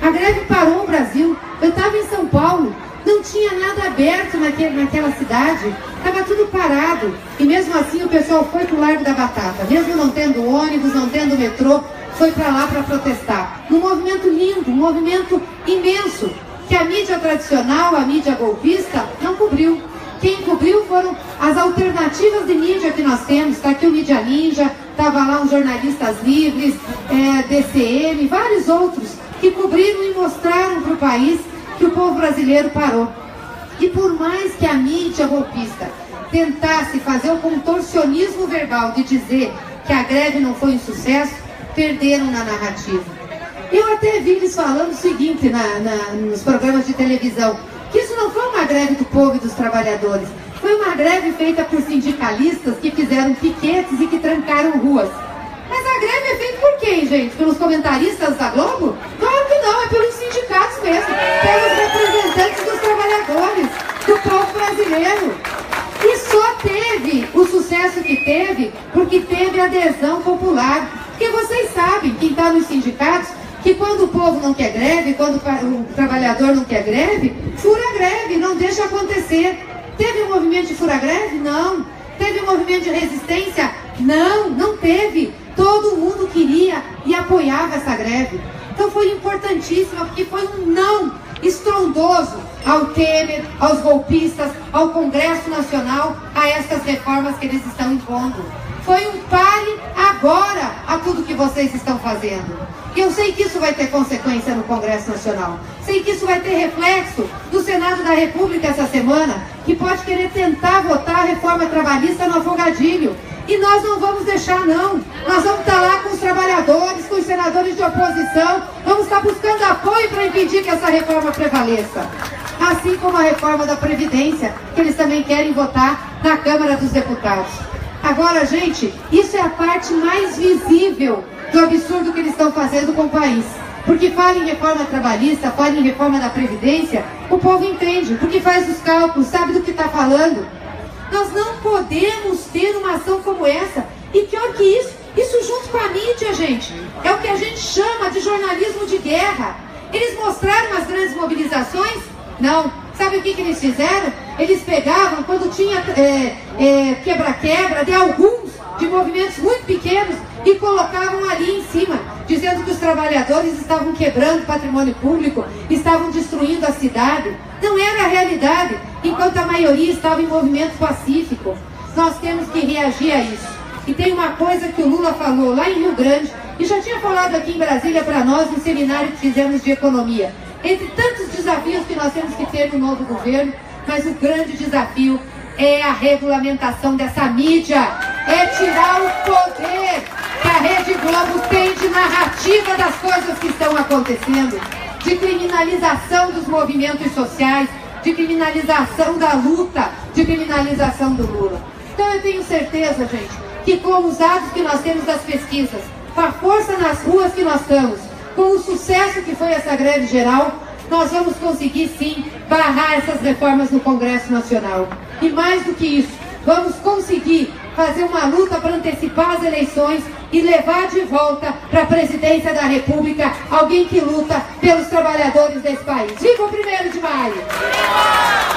A greve parou o Brasil. Eu estava em São Paulo, não tinha nada aberto naquela cidade, estava tudo parado. E mesmo assim o pessoal foi para o Largo da Batata, mesmo não tendo ônibus, não tendo metrô, foi para lá para protestar. Um movimento lindo, um movimento imenso, que a mídia tradicional, a mídia golpista, não cobriu. Quem cobriu foram as alternativas de mídia que nós temos. Está aqui o Mídia Ninja, estava lá os jornalistas livres, DCM, vários outros, que cobriram e mostraram para o país que o povo brasileiro parou. E por mais que a mídia golpista tentasse fazer o contorcionismo verbal de dizer que a greve não foi um sucesso, perderam na narrativa. Eu até vi eles falando o seguinte nos programas de televisão, que isso não foi uma greve do povo e dos trabalhadores, foi uma greve feita por sindicalistas que fizeram piquetes e que trancaram ruas. Mas a greve é feita por quem, gente? Pelos comentaristas da Globo? Claro que não, é pelos sindicatos mesmo, pelos representantes dos trabalhadores, do povo brasileiro. E só teve o sucesso que teve porque teve adesão popular. Porque vocês sabem, quem está nos sindicatos, que quando o povo não quer greve, quando o trabalhador não quer greve, fura a greve, não deixa acontecer. Teve um movimento de fura-greve? Não. Teve um movimento de resistência? Não, não teve. Todo mundo queria e apoiava essa greve. Então foi importantíssima, porque foi um não estrondoso ao Temer, aos golpistas, ao Congresso Nacional, a essas reformas que eles estão impondo. Foi um pare agora a tudo que vocês estão fazendo. E eu sei que isso vai ter consequência no Congresso Nacional. Sei que isso vai ter reflexo no Senado da República essa semana, que pode querer tentar votar a reforma trabalhista no afogadilho. E nós não vamos deixar, não. Nós vamos estar lá com os trabalhadores, com os senadores de oposição, vamos estar buscando apoio para impedir que essa reforma prevaleça. Assim como a reforma da Previdência, que eles também querem votar na Câmara dos Deputados. Agora, gente, isso é a parte mais visível do absurdo que eles estão fazendo com o país. Porque fala em reforma trabalhista, fala em reforma da Previdência, o povo entende, porque faz os cálculos, sabe do que está falando. Nós não podemos ter uma ação como essa. E pior que isso junto com a mídia, gente, é o que a gente chama de jornalismo de guerra. Eles mostraram as grandes mobilizações? Não. Sabe o que eles fizeram? Eles pegavam, quando tinha quebra-quebra de alguns, de movimentos muito pequenos, e colocavam ali em cima, dizendo que os trabalhadores estavam quebrando patrimônio público, estavam destruindo a cidade. Não era a realidade, enquanto a maioria estava em movimento pacífico. Nós temos que reagir a isso. E tem uma coisa que o Lula falou lá em Rio Grande, e já tinha falado aqui em Brasília para nós no seminário que fizemos de economia. Entre tantos desafios que nós temos que ter no novo governo, mas o grande desafio é a regulamentação dessa mídia, é tirar o poder que a Rede Globo tem de narrativa das coisas que estão acontecendo, de criminalização dos movimentos sociais, de criminalização da luta, de criminalização do Lula. Então eu tenho certeza, gente, que com os dados que nós temos das pesquisas, com a força nas ruas que nós estamos, com o sucesso que foi essa greve geral, nós vamos conseguir sim barrar essas reformas no Congresso Nacional. E mais do que isso, vamos conseguir fazer uma luta para antecipar as eleições e levar de volta para a presidência da República alguém que luta pelos trabalhadores desse país. Viva o 1º de maio!